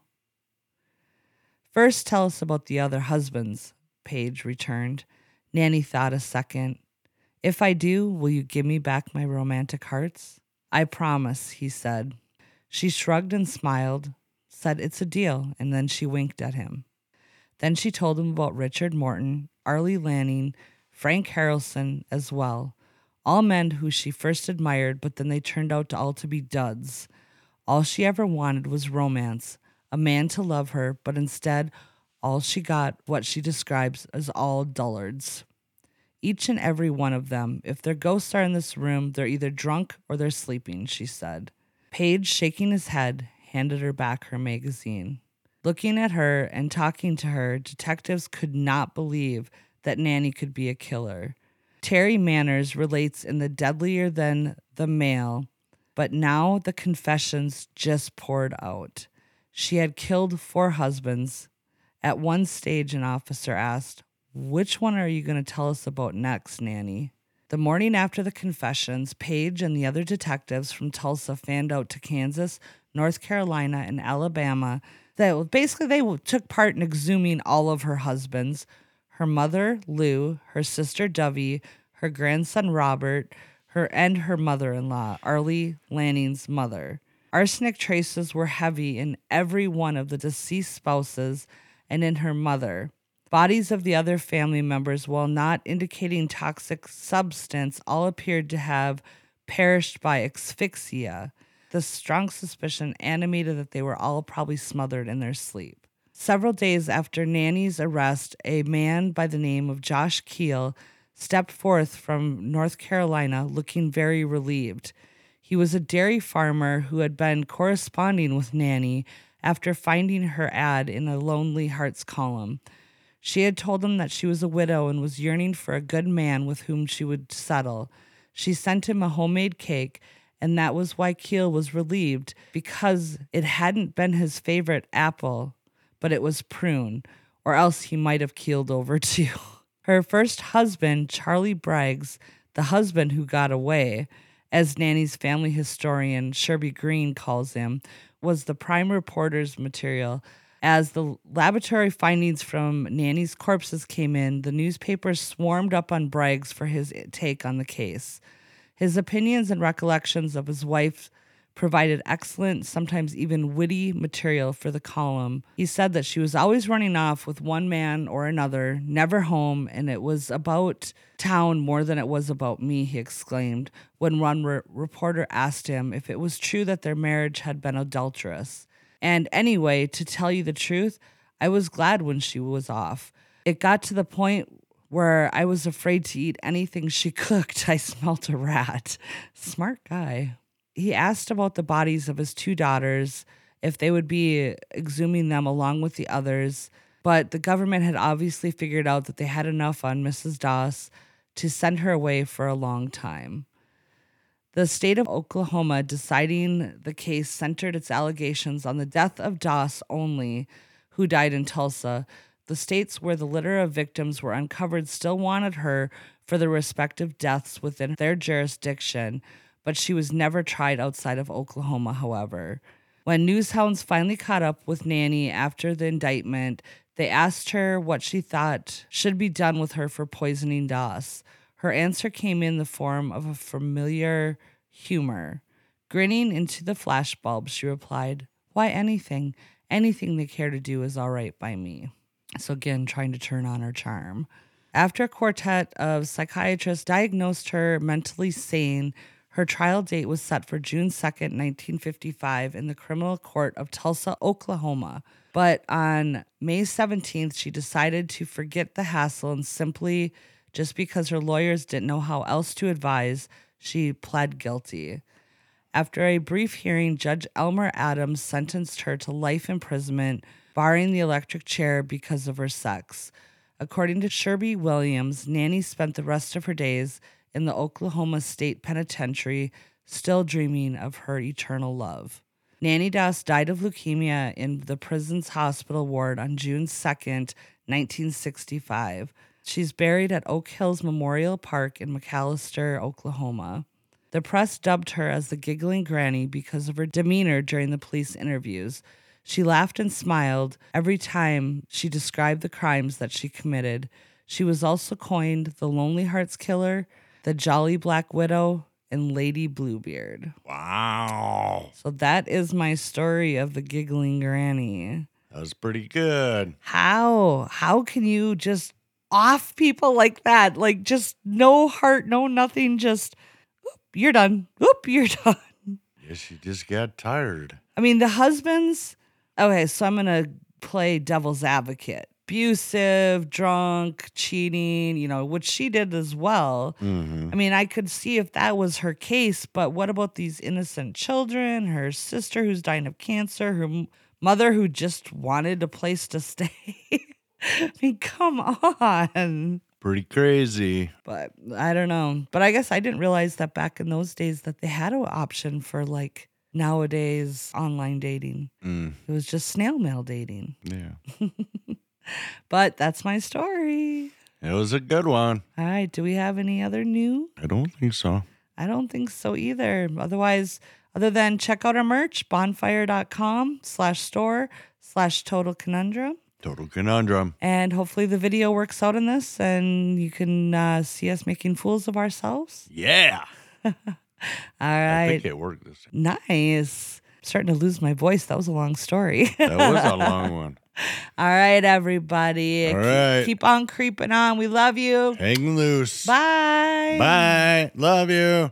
First, tell us about the other husbands, Paige returned. Nanny thought a second. If I do, will you give me back my romantic hearts? I promise, he said. She shrugged and smiled, said it's a deal, and then she winked at him. Then she told him about Richard Morton, Arlie Lanning, Frank Harrelson as well, all men who she first admired, but then they turned out to all to be duds. All she ever wanted was romance, a man to love her, but instead, all she got what she describes as all dullards. Each and every one of them, if their ghosts are in this room, they're either drunk or they're sleeping, she said. Paige, shaking his head, handed her back her magazine. Looking at her and talking to her, detectives could not believe that Nanny could be a killer. Terry Manners relates in the Deadlier Than the Male, but now the confessions just poured out. She had killed four husbands. At one stage, an officer asked, "Which one are you going to tell us about next, Nanny?" The morning after the confessions, Paige and the other detectives from Tulsa fanned out to Kansas, North Carolina, and Alabama. That basically they took part in exhuming all of her husbands, her mother, Lou, her sister, Dovey, her grandson, Robert, her and her mother-in-law, Arlie Lanning's mother. Arsenic traces were heavy in every one of the deceased spouses and in her mother. Bodies of the other family members, while not indicating toxic substance, all appeared to have perished by asphyxia. The strong suspicion animated that they were all probably smothered in their sleep. Several days after Nanny's arrest, a man by the name of Josh Keel stepped forth from North Carolina looking very relieved. He was a dairy farmer who had been corresponding with Nanny after finding her ad in a Lonely Hearts column. She had told him that she was a widow and was yearning for a good man with whom she would settle. She sent him a homemade cake, and that was why Keel was relieved, because it hadn't been his favorite apple, but it was prune, or else he might have keeled over too. Her first husband, Charlie Braggs, the husband who got away, as Nanny's family historian Sherby Green calls him, was the prime reporter's material. As the laboratory findings from Nanny's corpses came in, the newspapers swarmed up on Braggs for his take on the case. His opinions and recollections of his wife provided excellent, sometimes even witty material for the column. He said that she was always running off with one man or another, never home, and it was about town more than it was about me, he exclaimed, when one re- reporter asked him if it was true that their marriage had been adulterous. And anyway, to tell you the truth, I was glad when she was off. It got to the point where I was afraid to eat anything she cooked. I smelt a rat. Smart guy. He asked about the bodies of his two daughters, if they would be exhuming them along with the others, but the government had obviously figured out that they had enough on Missus Doss to send her away for a long time. The state of Oklahoma deciding the case centered its allegations on the death of Doss only, who died in Tulsa. The states where the litter of victims were uncovered still wanted her for the respective deaths within their jurisdiction, but she was never tried outside of Oklahoma, however. When news hounds finally caught up with Nanny after the indictment, they asked her what she thought should be done with her for poisoning Doss. Her answer came in the form of a familiar humor. Grinning into the flashbulb, she replied, "Why, anything. Anything they care to do is all right by me." So again, trying to turn on her charm. After a quartet of psychiatrists diagnosed her mentally sane, Her trial date was set for June second, nineteen fifty-five in the criminal court of Tulsa, Oklahoma. But on May seventeenth, she decided to forget the hassle and simply, just because her lawyers didn't know how else to advise, she pled guilty. After a brief hearing, Judge Elmer Adams sentenced her to life imprisonment, barring the electric chair because of her sex. According to Sherby Williams, Nanny spent the rest of her days in the Oklahoma State Penitentiary, still dreaming of her eternal love. Nanny Doss died of leukemia in the prison's hospital ward on June second, nineteen sixty-five. She's buried at Oak Hills Memorial Park in McAlester, Oklahoma. The press dubbed her as the Giggling Granny because of her demeanor during the police interviews. She laughed and smiled every time she described the crimes that she committed. She was also coined the Lonely Hearts Killer, the Jolly Black Widow, and Lady Bluebeard. Wow. So that is my story of the Giggling Granny. That was pretty good. How? How can you just off people like that? Like, just no heart, no nothing, just, oop, you're done. Oop, you're done. Yes, she just got tired. I mean, the husbands, okay, so I'm going to play devil's advocate. Abusive, drunk, cheating, you know, which she did as well. Mm-hmm. I mean, I could see if that was her case, but what about these innocent children, her sister who's dying of cancer, her m- mother who just wanted a place to stay? I mean, come on. Pretty crazy. But I don't know. But I guess I didn't realize that back in those days that they had an option for like nowadays online dating. Mm. It was just snail mail dating. Yeah. But that's my story. It was a good one. All right. Do we have any other new? I don't think so. I don't think so either. Otherwise, other than check out our merch, bonfire.com slash store slash total conundrum. Total conundrum. And hopefully the video works out in this and you can uh, see us making fools of ourselves. Yeah. All I right. think it worked this time. Nice. I'm starting to lose my voice. That was a long story. That was a long one. All right, everybody. All Keep- right. Keep on creeping on. We love you. Hang loose. Bye. Bye. Love you.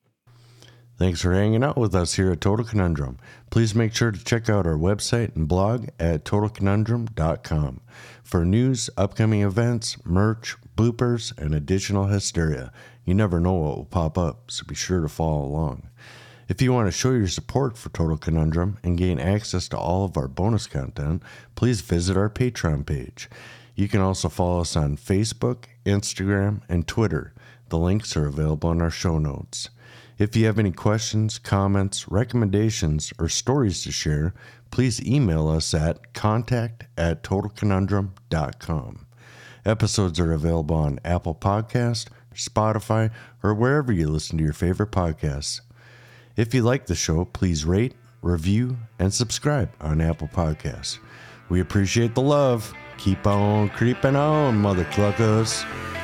Thanks for hanging out with us here at Total Conundrum. Please make sure to check out our website and blog at total conundrum dot com for news, upcoming events, merch, bloopers, and additional hysteria. You never know what will pop up, so be sure to follow along. If you want to show your support for Total Conundrum and gain access to all of our bonus content, please visit our Patreon page. You can also follow us on Facebook, Instagram, and Twitter. The links are available in our show notes. If you have any questions, comments, recommendations, or stories to share, please email us at contact at total conundrum dot com. Episodes are available on Apple Podcasts, Spotify, or wherever you listen to your favorite podcasts. If you like the show, please rate, review, and subscribe on Apple Podcasts. We appreciate the love. Keep on creeping on, mother cluckers.